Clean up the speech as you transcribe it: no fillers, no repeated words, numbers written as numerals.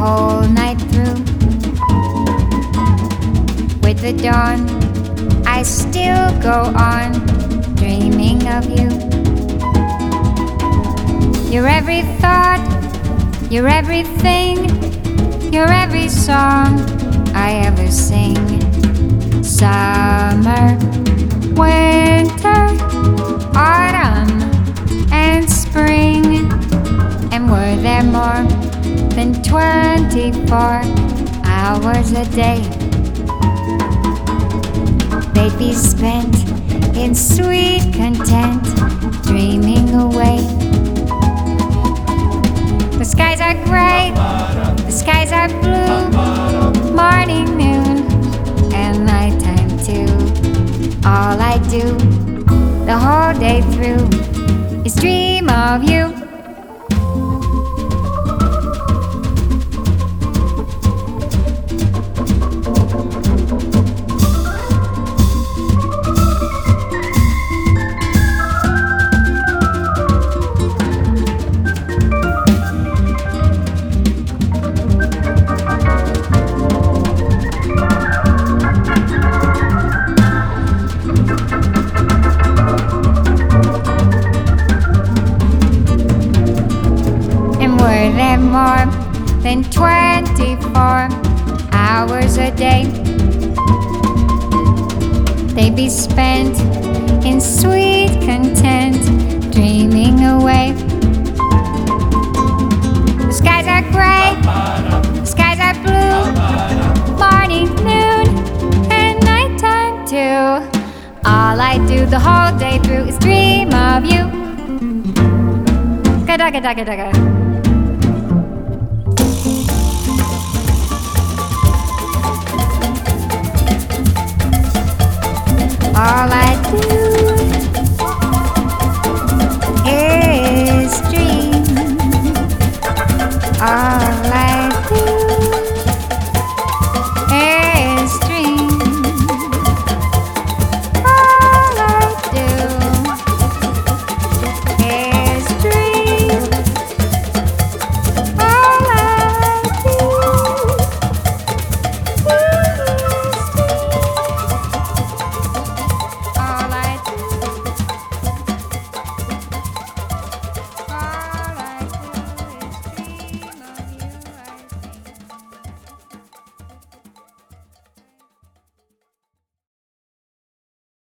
whole night through. With the dawn, I still go on dreaming of you. You're every thought, you're everything, you're every song I ever sing. Summer, winter, autumn, and spring. And were there more than 24 hours a day, they'd be spent in sweet content, dreaming away. The skies are gray, the skies are blue, morning, noon, and nighttime too. All I do the whole day through is dream of you. Were there more than 24 hours a day, they'd be spent in sweet content, dreaming away. The skies are gray, the skies are blue, morning, noon, and nighttime too. All I do the whole day through is dream of you. Ga-da-ga-da-ga-da-ga.